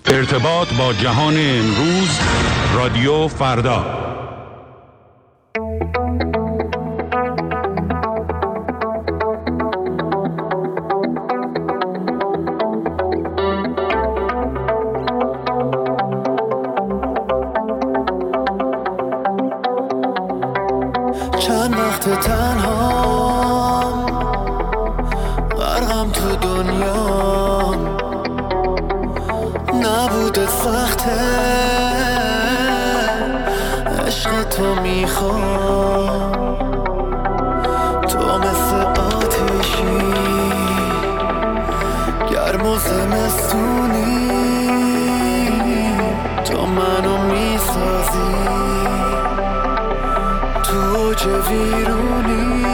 ارتباط با جهان امروز، رادیو فردا. چند وقت تنهام، غرقم تو دنیا، نبوده سخته، عشق تو میخوام، تو مثل آتیشی گرم و زمستونی، تو منو میسازی تو اوج ویرونی.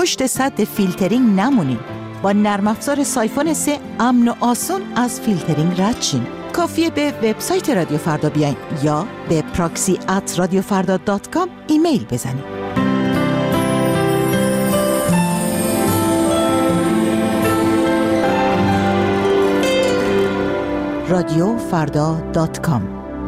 پشت سد فیلترینگ نمونین. با نرم افزار سایفون 3 امن و آسون از فیلترینگ رد شین. کافیه به وبسایت رادیو فردا بیاین یا به proxy@radiofarda.com ایمیل بزنین. radiofarda.com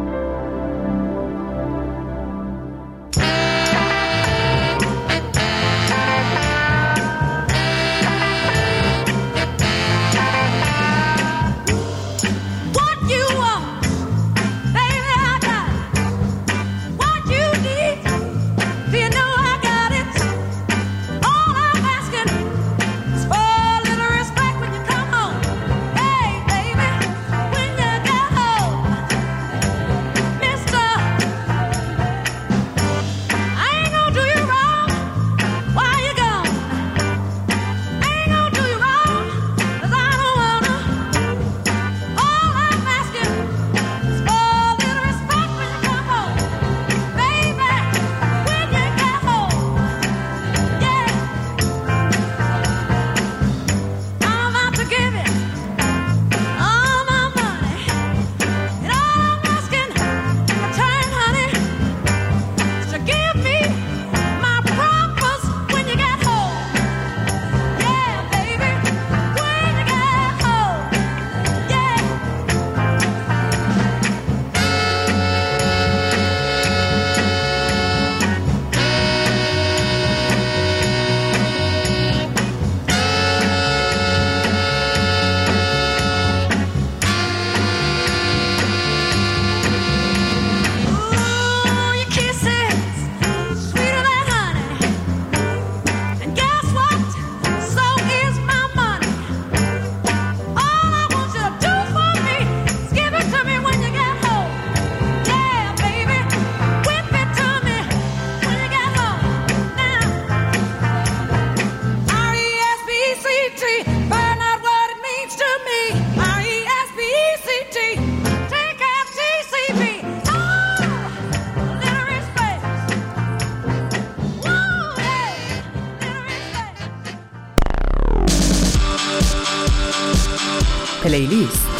پلیلیست.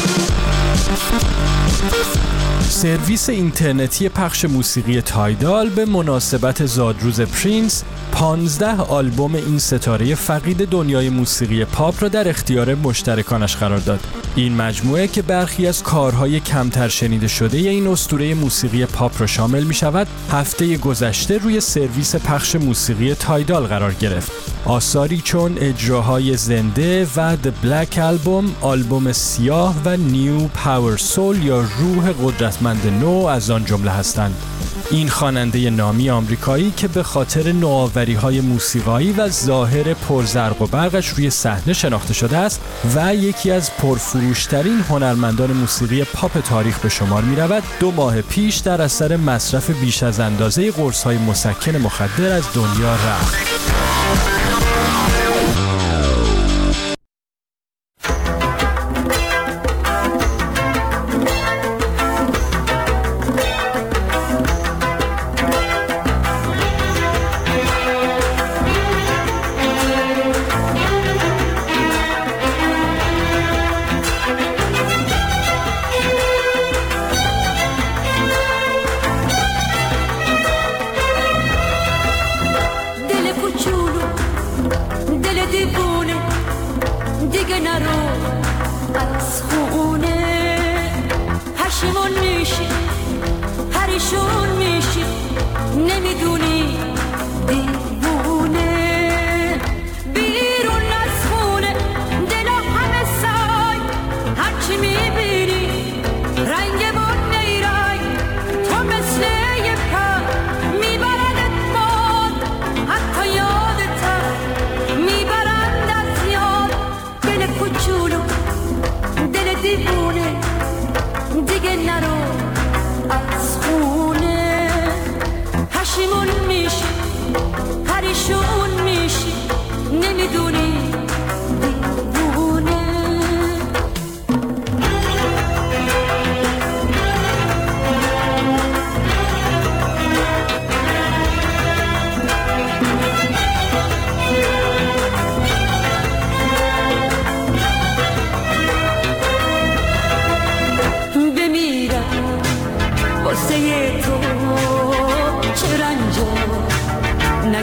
سرویس اینترنتی پخش موسیقی تایدال به مناسبت زادروز پرینس 15 آلبوم این ستاره فقید دنیای موسیقی پاپ را در اختیار مشترکانش قرار داد. این مجموعه که برخی از کارهای کمتر شنیده شده این اسطوره موسیقی پاپ را شامل می شود، هفته گذشته روی سرویس پخش موسیقی تایدال قرار گرفت. آثاری چون اجراهای زنده و The Black Album، آلبوم سیاه و New Power Soul یا روح قدرتمند نو از آن جمله هستند. این خواننده نامی آمریکایی که به خاطر نوآوری‌های موسیقایی و ظاهر پرزرق و برقش روی صحنه شناخته شده است و یکی از پرفروشترین هنرمندان موسیقی پاپ تاریخ به شمار می‌رود، 2 ماه پیش در اثر مصرف بیش از اندازه قرص‌های مسکن مخدر از دنیا رفت. دل کوچولو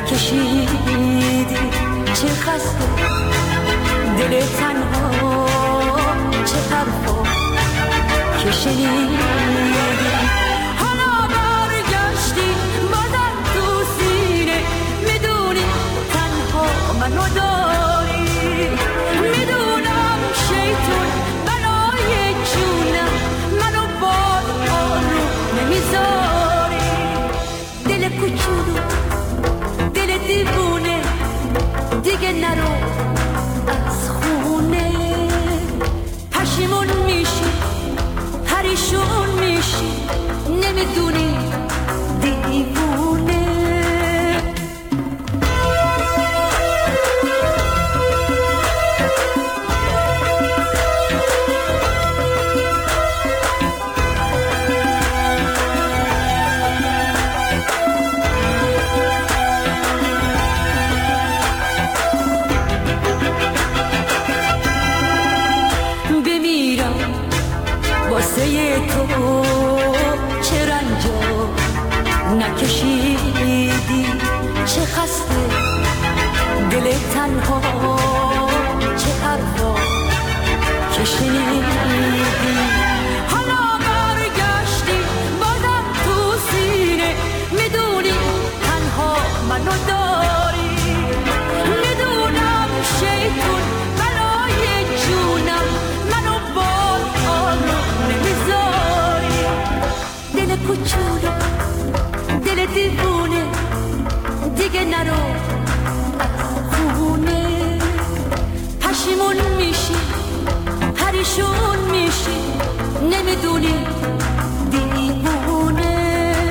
نکشیدی چه خسته دل تنها چه حرفا که شنیدی حالا برگشتی بازم تو سینه میدونی تنها منو داری میدونم شیطون بلای جونم منو باز آروم نمیذاری دل کوچولو دل دیوونه دیگه نرو از خونه پشیمون میشی پریشون میشی نمیدونی دیوونه واسه تو چه رنجا نکشیدی چه خسته دل تنها چه حرفا که شنیدی حالا برگشتی بازم تو سینه میدونی تنها منو داری میدونم شیطون بلای جونم منو باز آروم نمیذاری دل کوچولو دل دیوونه دیگه نرو از خونه پشیمون میشی پریشون میشی نمیدونی دیوونه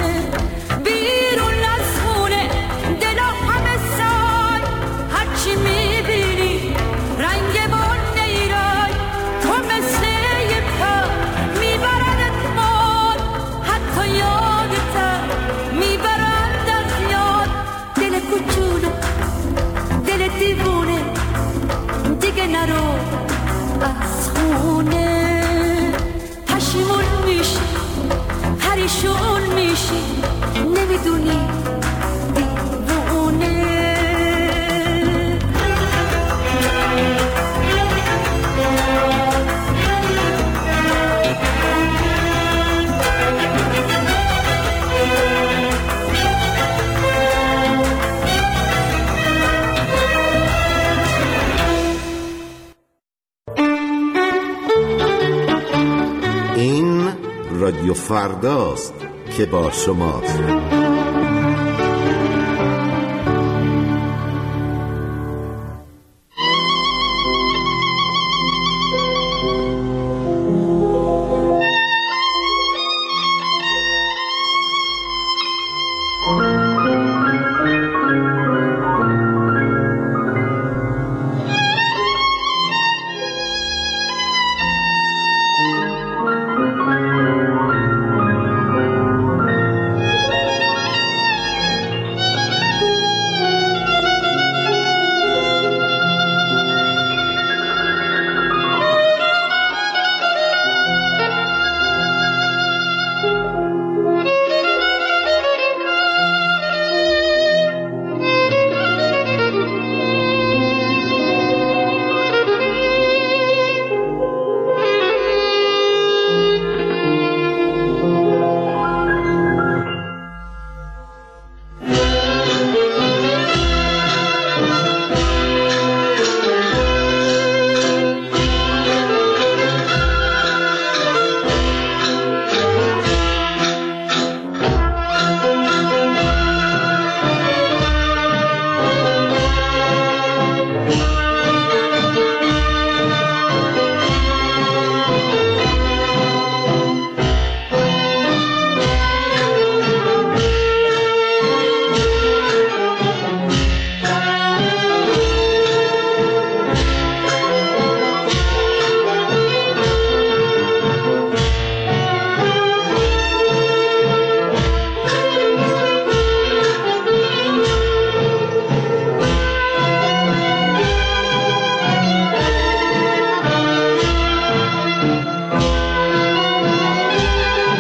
بیرون از خونه دلا همه سای هرچی میبینی رنگ بون نیرای تو مثل یه پر میبردت مال حتی یادتر میبرند از یاد دل کوچولو دل دیوونه دیگه نرو از خونه پشیمون میشی پریشون میشی نمیدونی دیوونه این رادیو فرداست که با شماست.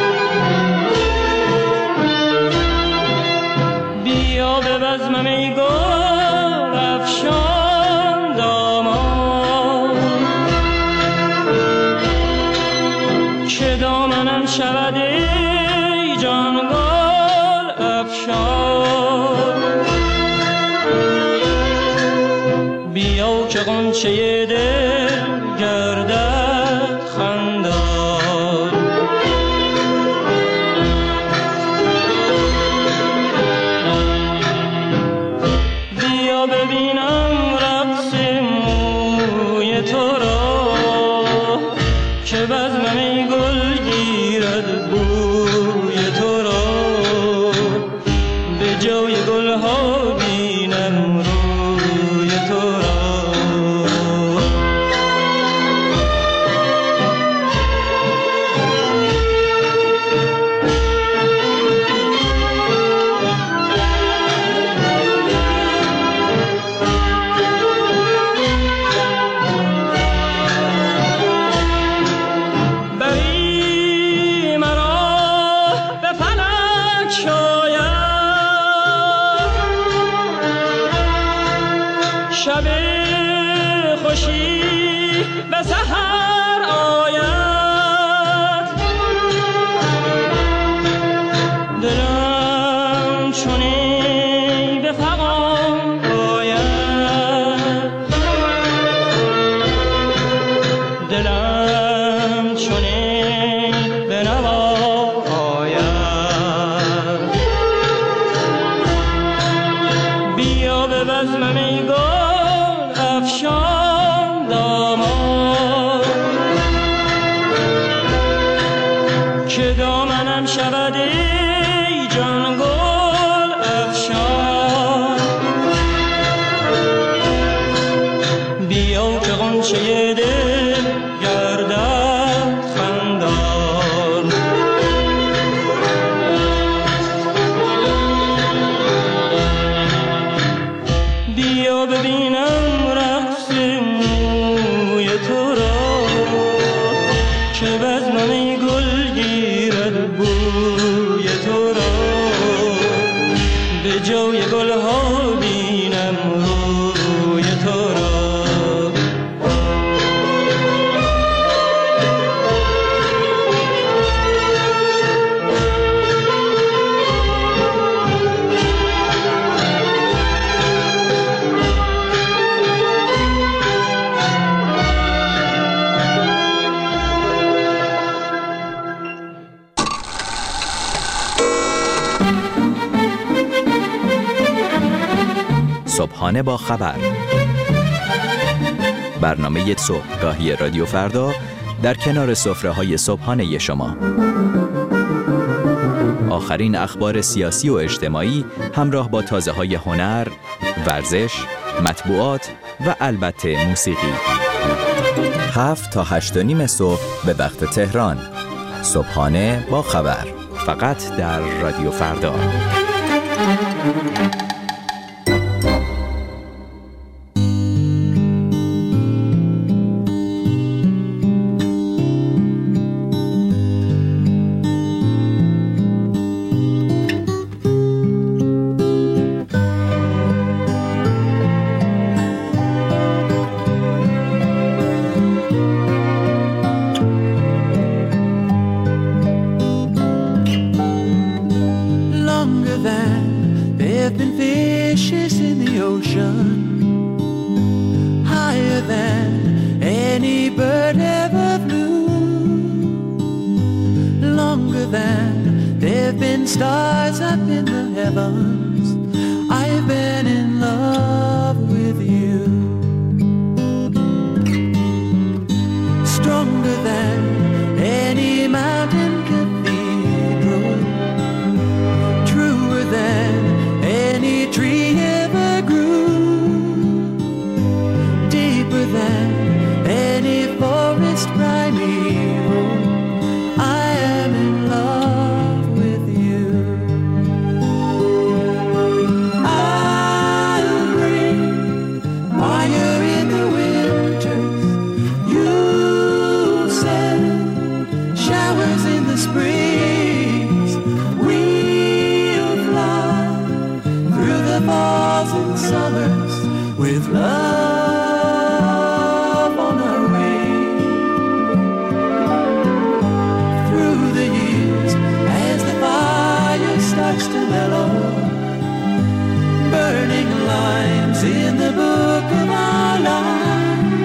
بیا به بزمم ای گل غنچه دل گردد خندان. بیا ببینم رقص موی تو را که بزمم ای گل گیرد بوی تو را. به جای گل ها بینم روی تو را. شب خوشی به سحر آید. دلم چونی به فغان آید. دلم چونی به نوا آید. بیا به بزمم ای گل افشان دامان که دامنم شود ای جان گل افشان. بیا که غنچه دل گردد خندان. بیا ببینم رقص موی تو را که بزمم ای گل گیرد بوی تو را. به جای گل ها بینم روی تو را. صبحانه با خبر، برنامه صبحگاهی رادیو فردا در کنار سفره‌های صبحانه شما. آخرین اخبار سیاسی و اجتماعی همراه با تازه‌های هنر، ورزش، مطبوعات و البته موسیقی. 7 تا 8:30 صبح به وقت تهران. صبحانه با خبر، فقط در رادیو فردا. Stars up in the heavens, I've been in love with you. Stronger than any mountain cathedral, truer than any tree ever grew, deeper than any forest primeval. I am in love with you. I'll bring fire in the winters. You'll send showers in the springs. We'll fly through the falls and summers with love on our wings. Through the years, as the fire starts to mellow, burning lines in the book of our lives.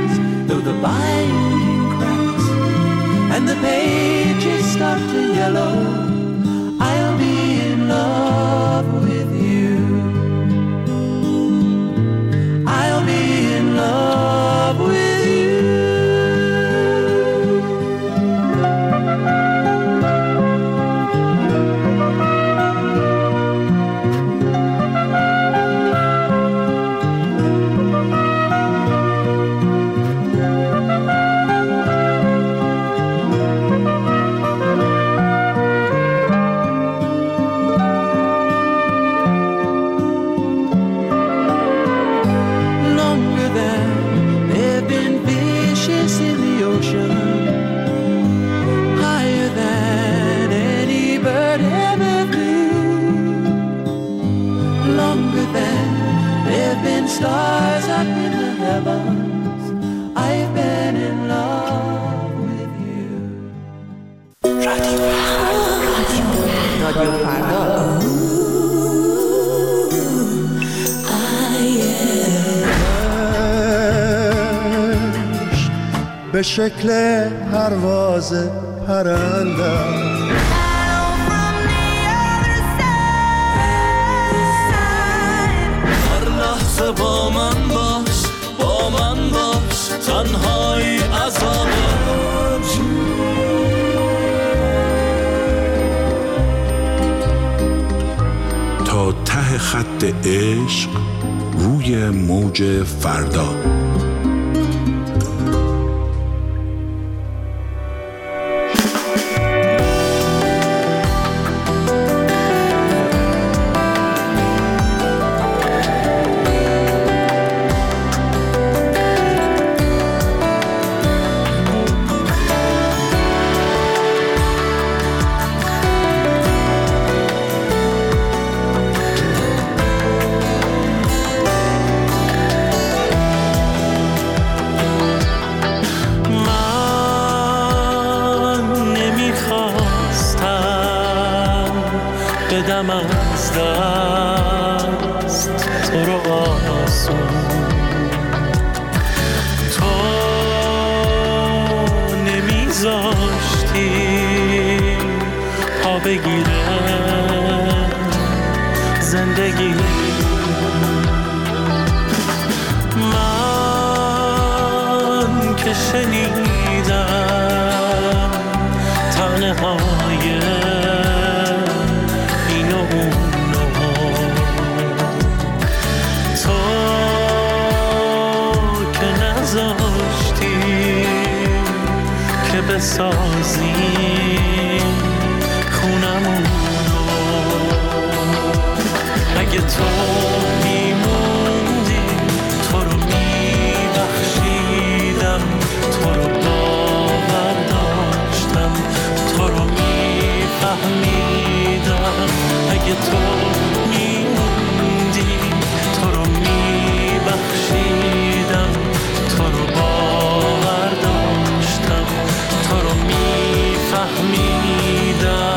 the binding cracks and the pages start to yellow, I'll be in love with you. I'll be in love with you. Stars up in the heavens, I've been in love with you. رادیو فردا. به شکل پرواز پرنده با من باش، با من باش، تنهایی عذابه. تا ته خط عشق روی موج فردا. بدم از دست تو رو آسون، تو نمیذاشتی پا بگیره زندگی. من که شنیدم تنهای بسازیم خونمونو. اگه تو میموندی تو رو میبخشیدم، تو رو باور داشتم، تو رو میفهمیدم. اگه تو میموندی تو رو میبخشیدم، تو رو باور داشتم، تو رو میفهمیدم.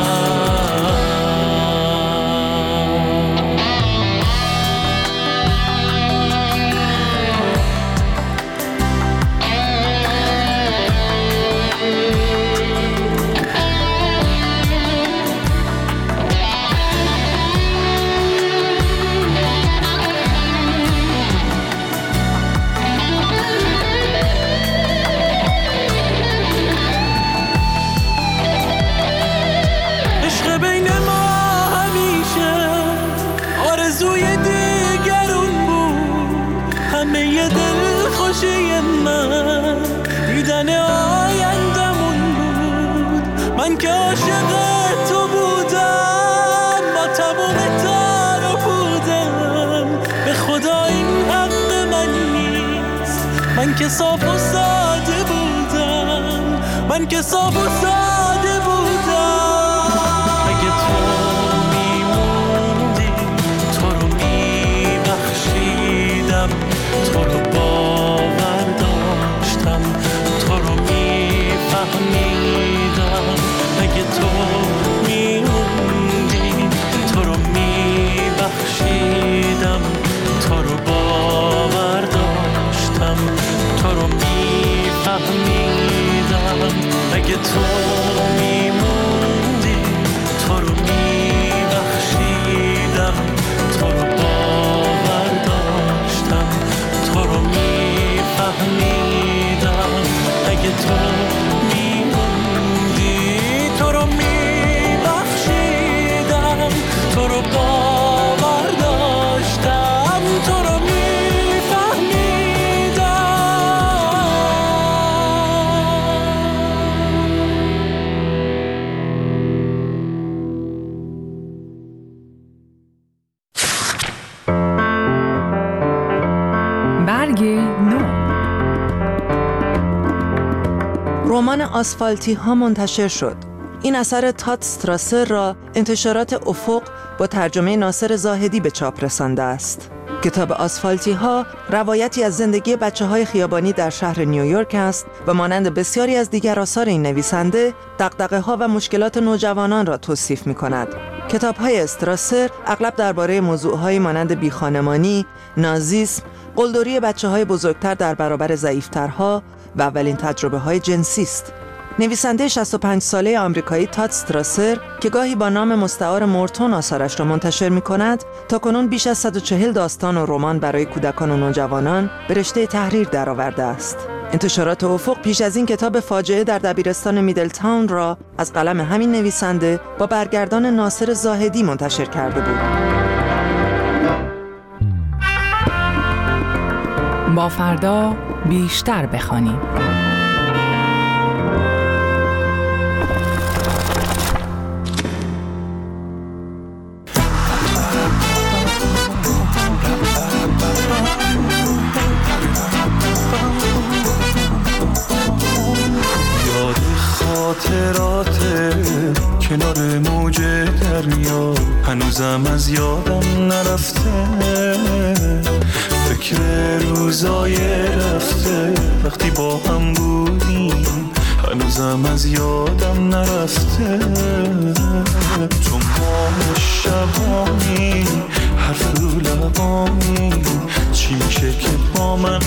من که عاشق تو بودم، با تمام تار بودم، به خدا این حق من نیست. من که صاف و ساده بودم، من که صاف و ساده بودم. اگه تو میموندی تو رو میبخشیدم، تو رو باور داشتم، تو رو میفهمیدم. اگه تو میموندی تو رو میبخشیدم، تو رو باور داشتم، تو رو میفهمیدم. اگه تو میموندی تو رو میبخشیدم، تو رو باور داشتم، تو رو میفهمیدم. اگه تو میموندی تو رو میبخشیدم، تو رو باور داشتم، تو رو رمان آسفالتی ها منتشر شد. این اثر تاد استراسر را انتشارات افق با ترجمه ناصر زاهدی به چاپ رسانده است. کتاب آسفالتی ها روایتی از زندگی بچه‌های خیابانی در شهر نیویورک است و مانند بسیاری از دیگر آثار این نویسنده دغدغه‌ها و مشکلات نوجوانان را توصیف می‌کند. کتاب‌های استراسر اغلب درباره موضوع‌هایی مانند بیخانمانی، نازیسم، قلدری بچه‌های بزرگتر در برابر ضعیف‌ترها و اولین تجربه‌های جنسی است. نویسنده 65 ساله آمریکایی تاد استراسر که گاهی با نام مستعار مورتون آثارش را منتشر می‌کند، تاکنون بیش از 140 داستان و رمان برای کودکان و نوجوانان به رشته تحریر درآورده است. انتشارات افق پیش از این کتاب فاجعه در دبیرستان میدلتاون را از قلم همین نویسنده با برگردان ناصر زاهدی منتشر کرده بود. با فردا بیشتر بخوانیم. خاطرات کنار موج دریا هنوزم از یادم نرفته، فکر روزای رفته وقتی با هم بودیم هنوزم از یادم نرفته. تو ماه شبانی حرف رو لبانی چی میشه که با من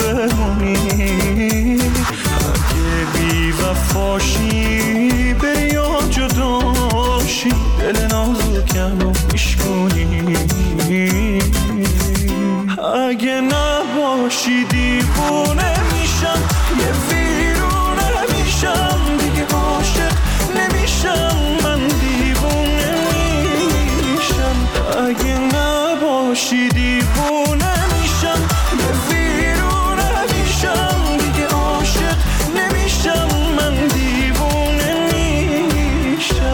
بمونی؟ اگه بی وفاشی بری یا جداشی دل نازکم رو میشکنی، اگه نباشی دیوونه میشم، یه ویرونه میشم، دیگه عاشق نمیشم، من دیوونه میشم. اگه نباشی دیوونه میشم، یه ویرونه میشم، دیگه عاشق نمیشم، من دیوونه میشم.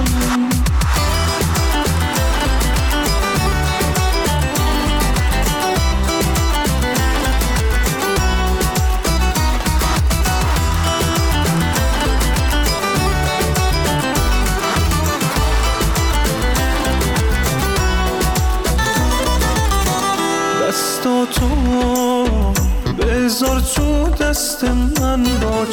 دستاتو بذار تو دست من، با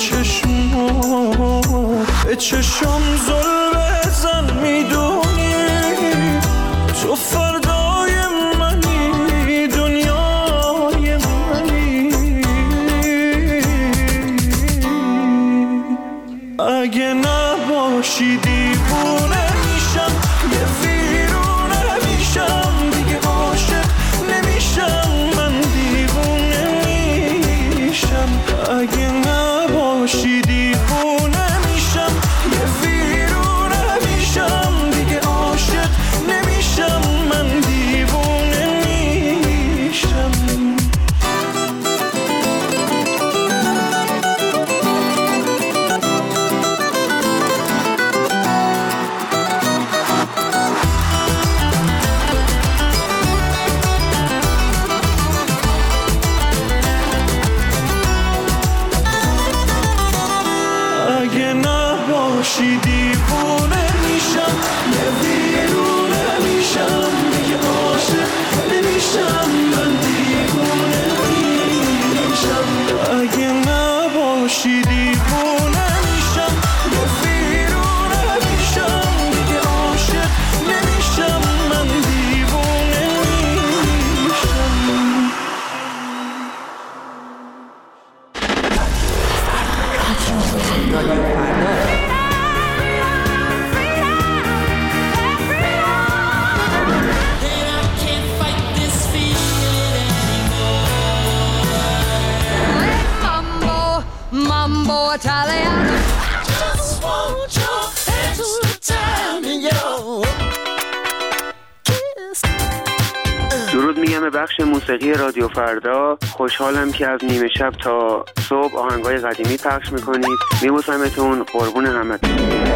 چشمات به چشم زل بزن، میدونی تو فردای منی، دنیای منی. اگه نباشی دیوونه میشم، یه ویرونه میشم، دیگه عاشق نمیشم، من دیوونه میشم. اگه نباشی دیوونه میشم، یه ویرونه میشم، دیگه عاشق نمیشم، من درود میگم به بخش موسیقی رادیو فردا. خوشحالم که از نیمه شب تا صبح آهنگای قدیمی پخش میکنید. میبوسمتون، قربون همتون.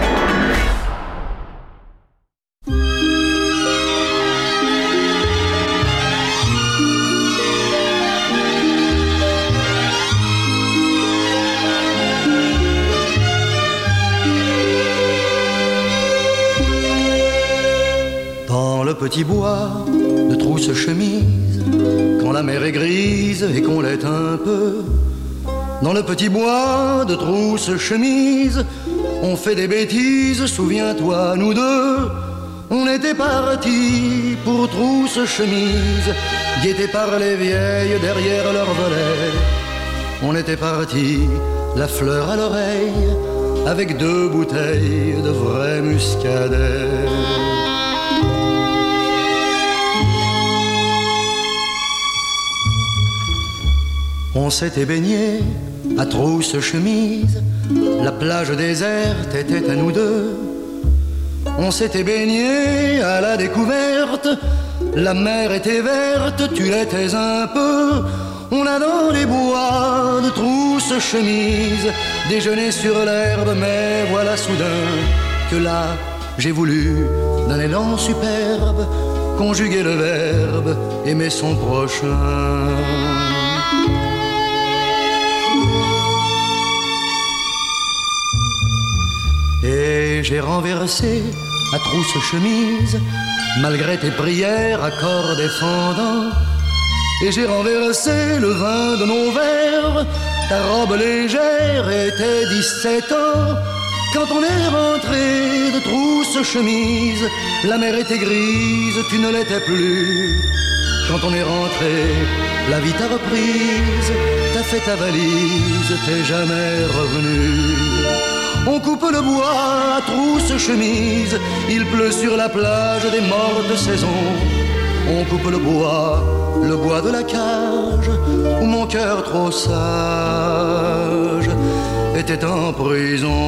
Dans le petit bois de Trousse-Chemise, quand la mer est grise et qu'on l'est un peu, dans le petit bois de Trousse-Chemise, on fait des bêtises, souviens-toi, nous deux. On était partis pour Trousse-Chemise, guettés par les vieilles derrière leur volet. On était partis, la fleur à l'oreille, avec 2 bouteilles de vrai muscadet. On s'était baigné à Trousse-Chemise, la plage déserte était à nous deux. On s'était baigné à la découverte, la mer était verte, tu l'étais un peu. On a dans les bois de Trousse-Chemise déjeuné sur l'herbe, mais voilà soudain que là j'ai voulu, d'un élan superbe, conjuguer le verbe aimer son prochain. Et j'ai renversé à Trousse-Chemise, malgré tes prières à corps défendant. Et j'ai renversé le vin de nos verres, ta robe légère était 17 ans. Quand on est rentré de Trousse-Chemise, la mer était grise, tu ne l'étais plus. Quand on est rentré, la vie t'a reprise, t'as fait ta valise, t'es jamais revenu. On coupe le bois à Trousse-Chemise, il pleut sur la plage des mortes saisons. On coupe le bois de la cage, où mon cœur trop sage était en prison.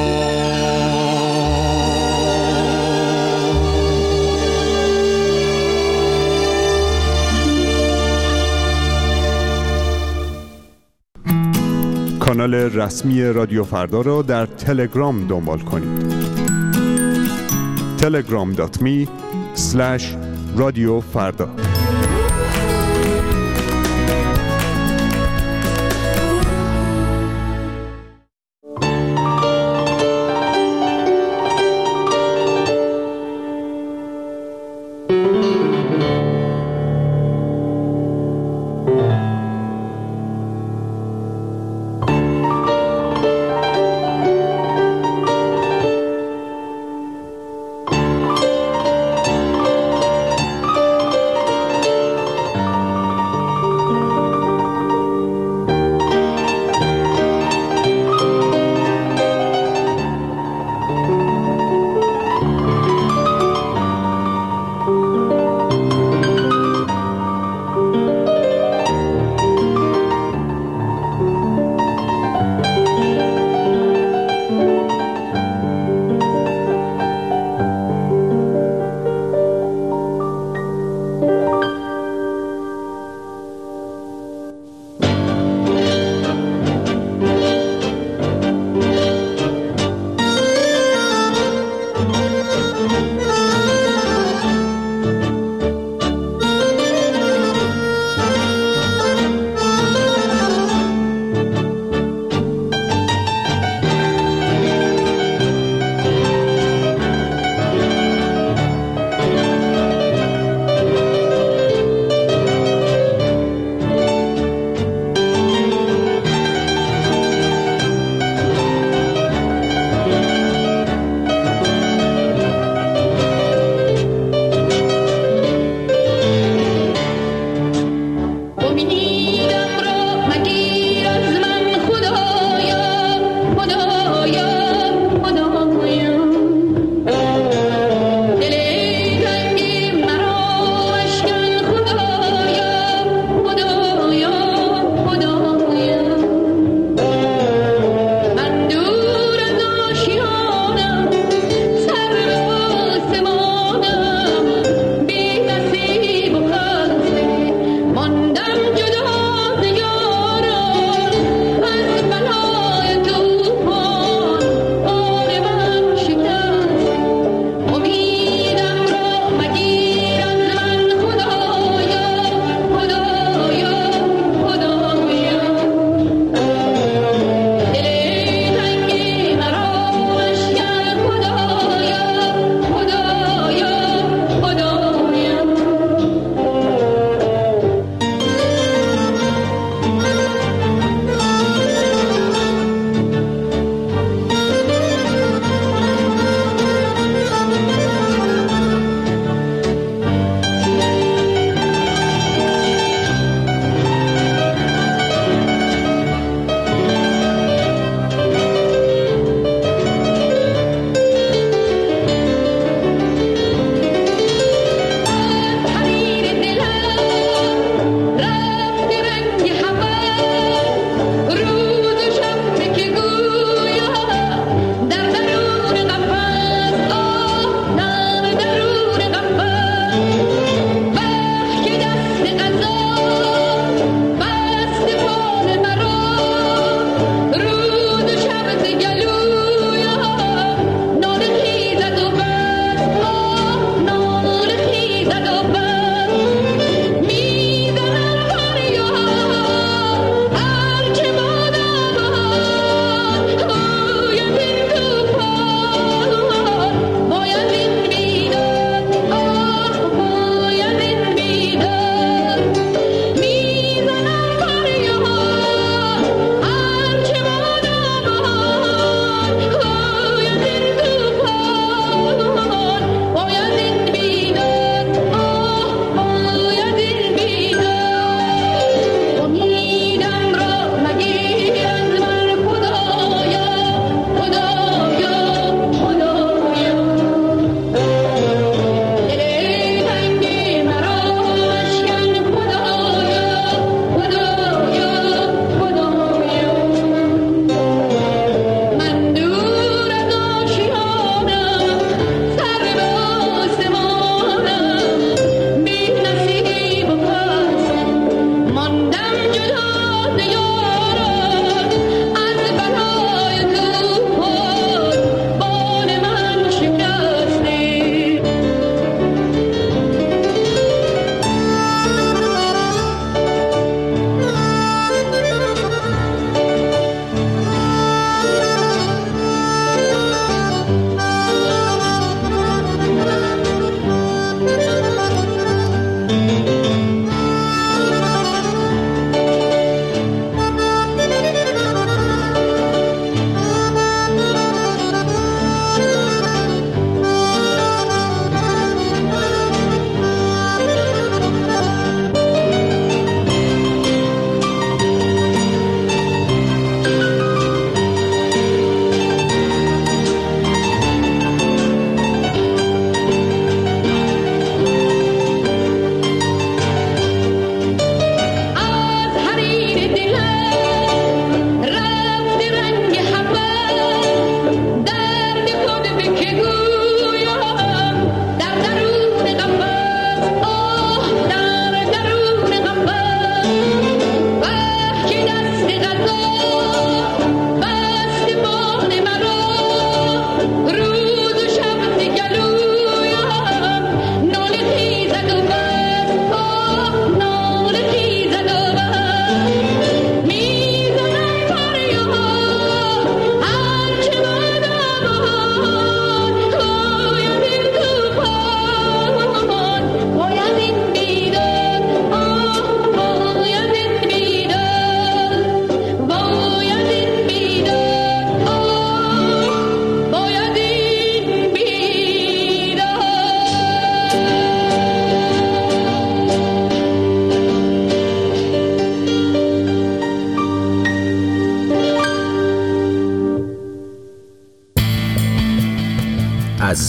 کانال رسمی رادیو فردا را در تلگرام دنبال کنید. telegram.me/رادیوفردا.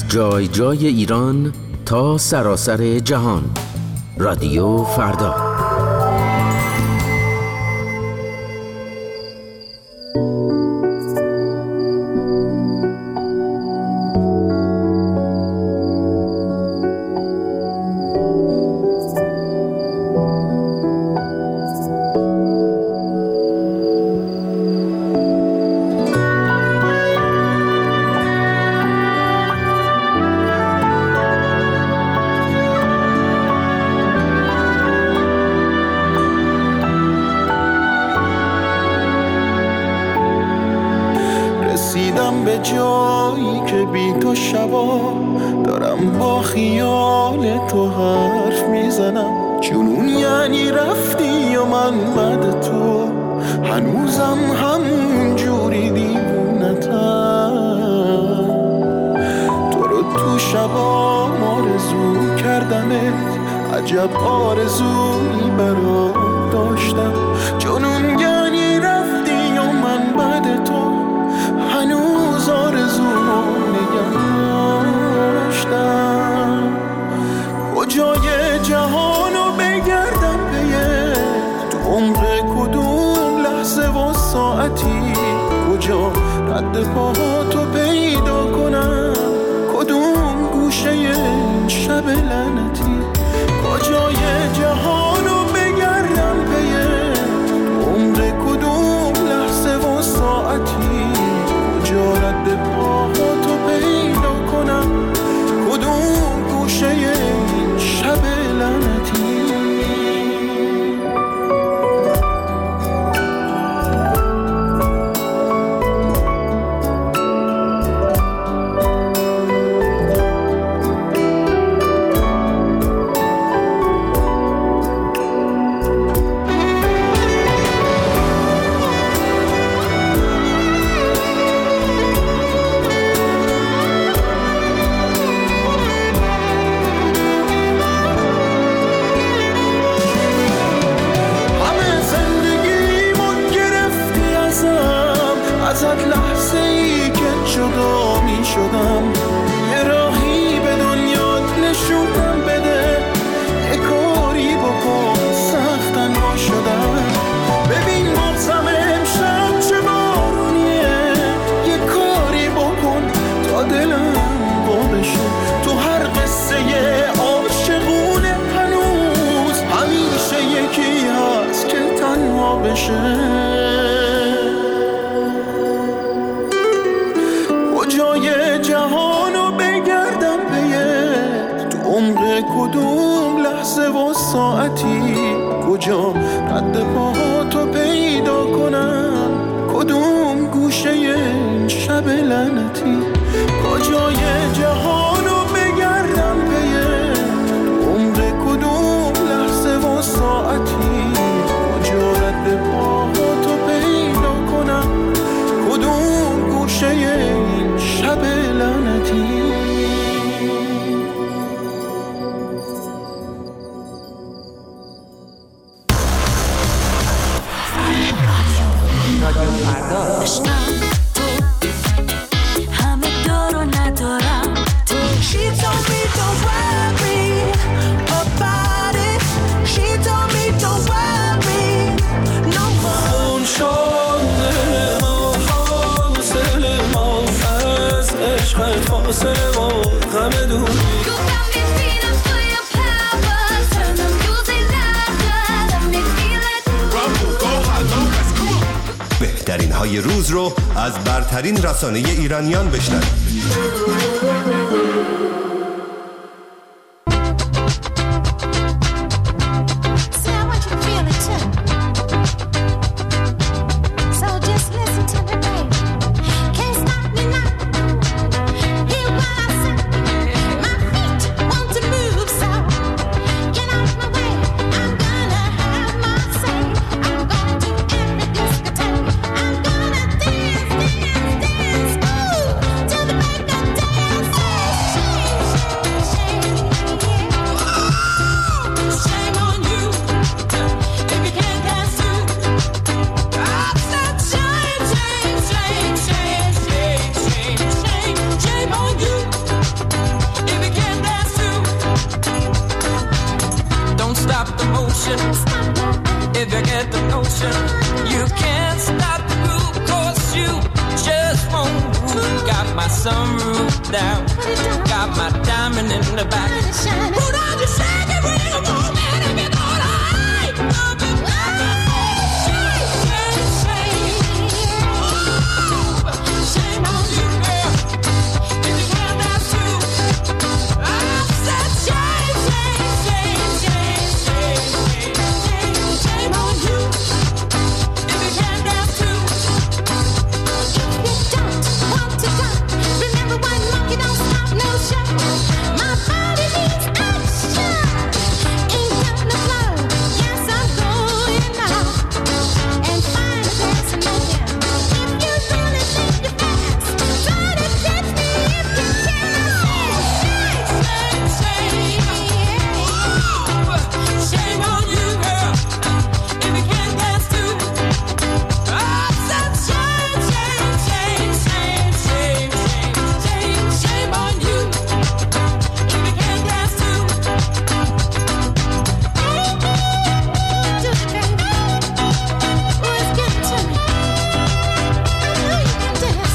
جای جای ایران تا سراسر جهان. رادیو فردا. به جایی که بی تو شبا دارم با خیال تو حرف میزنم. جنون یعنی رفتی و من بعد تو هنوزم همون جوری دیوونتم. تو رو تو شبا آرزو کردمت، عجب آرزویی برات داشتم. جنون یعنی رفتی و من بعد تو هنوز آرزومو نگه داشتم. کجای جهانو بگردم پیه، تو عمق کدوم لحظه و ساعتی، کجا رد پاهاتو پیدا کنم، کدوم گوشه این شب لعنتی. کجای جهانو بگردم پیه، تو عمق کدوم لحظه و ساعتی، کجا رد پاهاتو پیدا کنم، کدوم گوشه این شب لعنتی. ازت لحظه ای که جدا می شدم، یه راهی به دنیات نشونم بده، یه کاری بکن سختن ما شدم. ببین مغزم امشب چه بارونیه، یه کاری بکن تا دلم با بشه. تو هر قصه عاشقونه هنوز همیشه یکی هست که تنها بشه. جای جهانو بگردم پیه، تو عمق کدوم لحظه و ساعتی، کجا رد پاهاتو پیدا کنم، کدوم گوشه این شب لعنتی. کجای جهانو بگردم پیه، تو عمق کدوم لحظه و ساعتی، کجا رد پاهاتو پیدا کنم، کدوم گوشه این شب لعنتی. رادیو فردا. همه دارو ندارم تو. She told me don't worry about it. She told me don't worry no more. اون شده ما فاصله ما از عشق فاصله ما غم دوری. بهترین های روز رو از برترین رسانه ایرانیان بشنوید. Till the break of day. stop the motion. If you get the notion, you can't stop the groove, 'cause you just won't move. Got my sunroof down, got my diamond in the back. Put on your shake and bring 'em home, man, if you're gonna hide. Shame on you, girl, if you can't dance too. I said shame, shame, shame, shame, shame, shame, shame on you, if you can't dance too. If you don't want to go, remember one monkey don't stop no show. My body needs action, ain't got no flow. Yes, I'm going now and find a dance in my jam. If you really think you're fast, try to catch me if you can. Shame on you, girl, if you can't dance too. I said shame, shame, shame, shame, shame, shame, shame on you, if you can't dance too. Let's get to me. I know you can dance,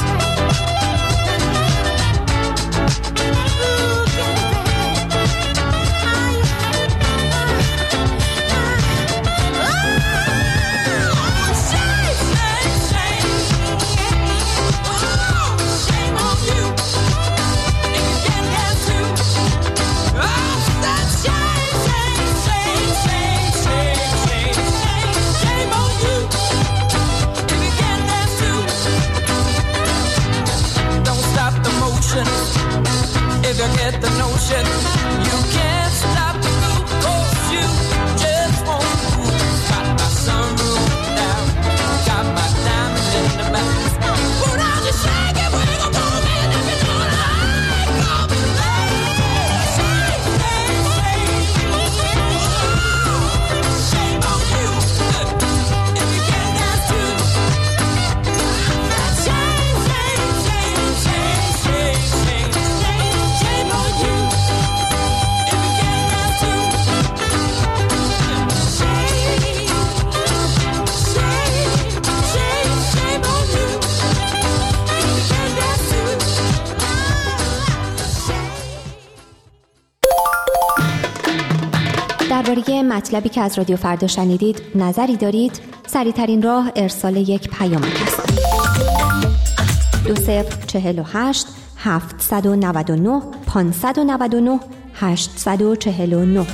shame on you, if you can't dance too. I said shame, shame, shame, shame, shame, shame, shame on you, if you can't dance too. Don't stop the motion, if you get the notion. You can't stop the groove, 'cause you just won't move. Got my sunroof down, got my diamond in the back. Put on your shake and bring 'em home, man, if you're gonna hide. Call me lady. Shame, shame, shame. Shame on you, if you can't dance too. Shame, shame, shame, shame, shame, shame, shame on you, if you can't dance too. Shame, shame, shame on you, if you can't dance too. درباره مطلبی که از رادیو فردا شنیدید نظری دارید؟ سریع‌ترین راه ارسال یک پیامک است. 2048 799 599 849.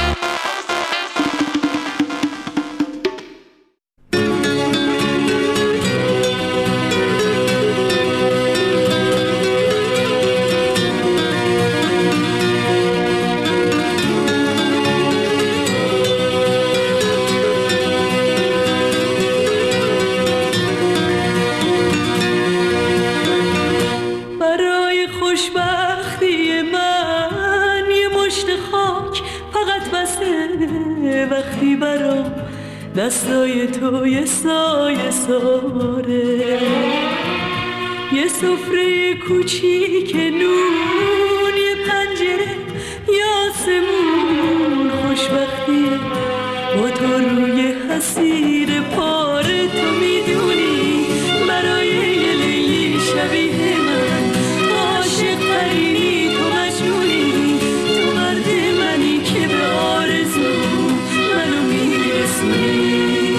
برای خوشبختی من یه مشت خاک فقط بسه. وقتی برام دستای تو یه سایه ساره، یه سفره کوچیک نون، یه پنجره یه آسمون. خوشبختی با تو روی حسیر پاره، تو میدونی برای یه لیلی شبیه من عاشق ترینی، تو مجنونی، تو مرد منی که به آرزو منو میرسونی.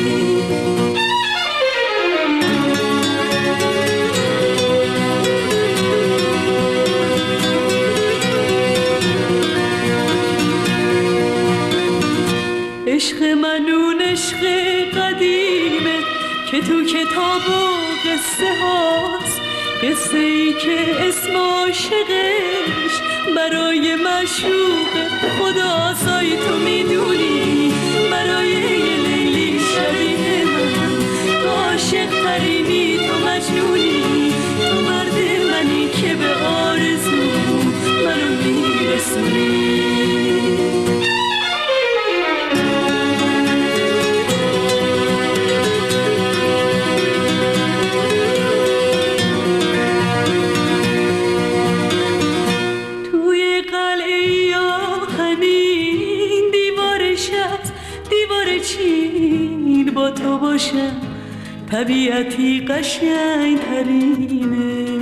عشق من اون عشق قدیمه که تو کتاب و قصه هاست، قصه ای که اسم عاشقش برای معشوق خداست. آی تو میدونی برای یه لیلی شبیه من تو عاشق ترینی، تو مجنونی، تو مرد منی که به آرزو منو میرسونی. توی قلعه آهنین دیوار شهر با تو باشم طبیعتی قشنگ ترینه.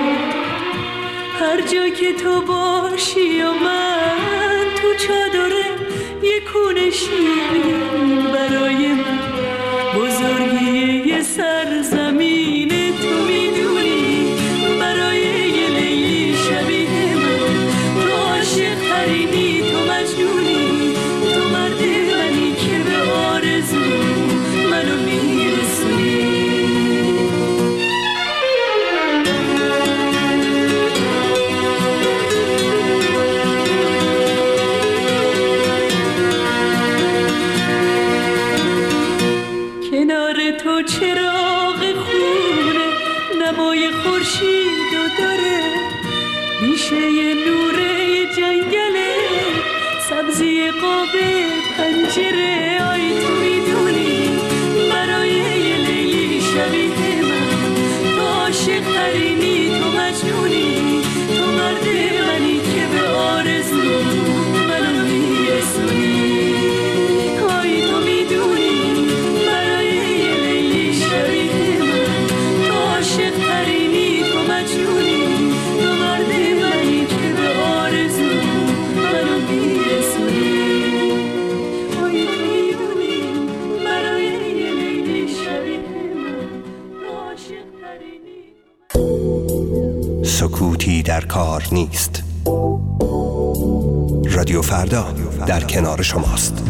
هر جا که تو باشی و من تو چادره یه کونه شیرین برای من بزرگی یه سرزمینه. تو میدونی برای یه لیلی شبیه من تو عاشق ترینی، تو مجنونی، تو مرد منی که به آرزو منو میرسونی. کنار تو چراغ خونه نمای خورشید و داره، بیشه نوره جنگله سبزی قاب پنجره. آی تو میدونی برای یه لیلی شبیه من تو عاشق ترینی، تو مجنونی، تو مرد منی که به آرزو منو میرسونی. آی تو میدونی برای یه لیلی شبیه من تو عاشق ترینی، تو مجنونی، تو مرد منی که به آرزو منو میرسونی. آی تو میدونی برای یه لیلی شبیه من تو عاشق ترینی. سکوتی در کار نیست. رادیو فردا در کنار شماست.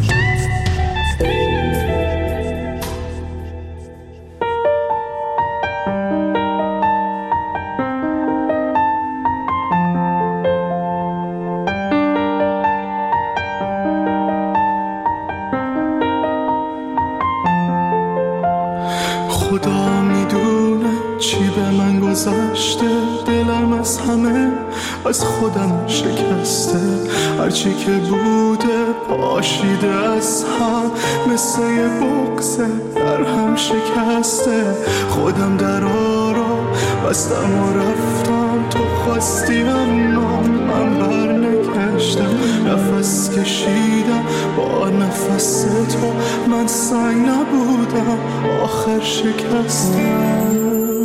خدا میدونه چی به من گذشته، دلم از همه از خودم شکسته. هرچی که بوده پاشیده از هم مثل یه بغضه در هم شکسته. خودم درا رو بستم و رفتم، تو خواستی اما من بر نگشتم. نفس کشیدم با نفس تو، من سنگ نبودم آخر شکستم.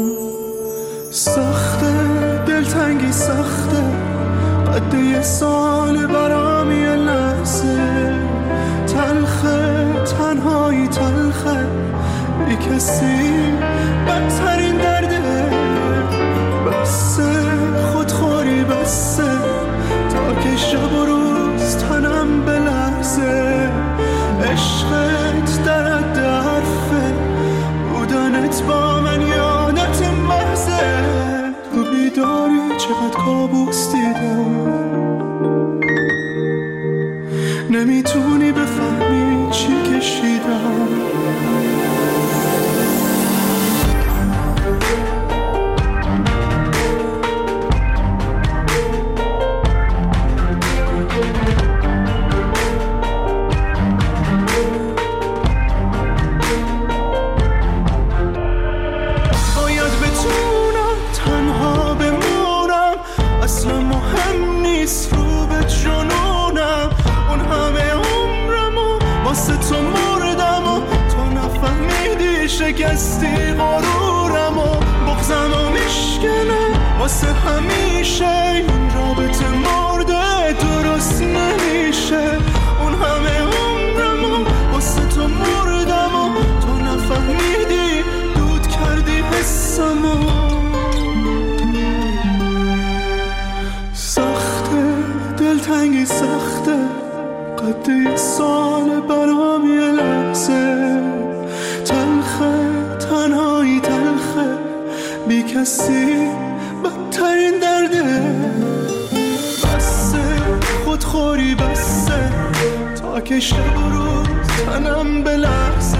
سخته دلتنگی سخته، قد یه سال برام یه لحظه. تلخه تنهایی تلخه، بی کسی بدترین درده. بسه خودخوری بسه تا که شب و روز تنم بلرزه. عشقت در حد حرفه، بودنت با من یادت محضه. تو بیداری چقدر کابوس دیدم، نمیتونی بفهمی چی کشیدم. شکستی غرورم و بغضم و میشکنه واسه همیشه. این رابطه مرده درست نمیشه. اون همه عمرم و واسه تو مردم و تو نفهمیدی، دود کردی حسم و سخته دلتنگی سخته، قد یه سال برام یه لحظه. تنهایی تلخه، بی کسی بدترین درده. بسه خودخوری بسه تا که شب و روز تنم بلرزه.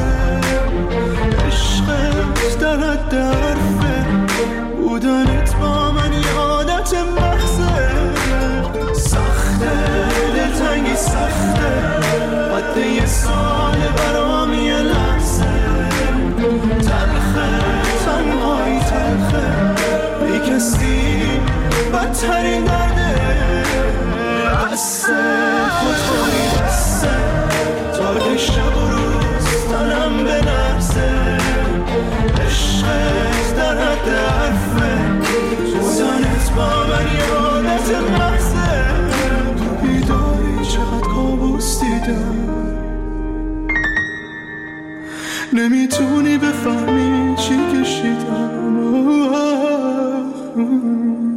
عشقت در حد حرفه، بودنت با من یادت محضه. سخته دلتنگی سخته، قد یه سال برام یه لحظه. تلخه تنهایی تلخه، بی کسی بدترین درده. بسه خودخوری بسه تا که شب و روز تنم بلرزه. لحظه تو بیداری چقدر کابوس دیدم نمیتونی بفهمی چی کشیدم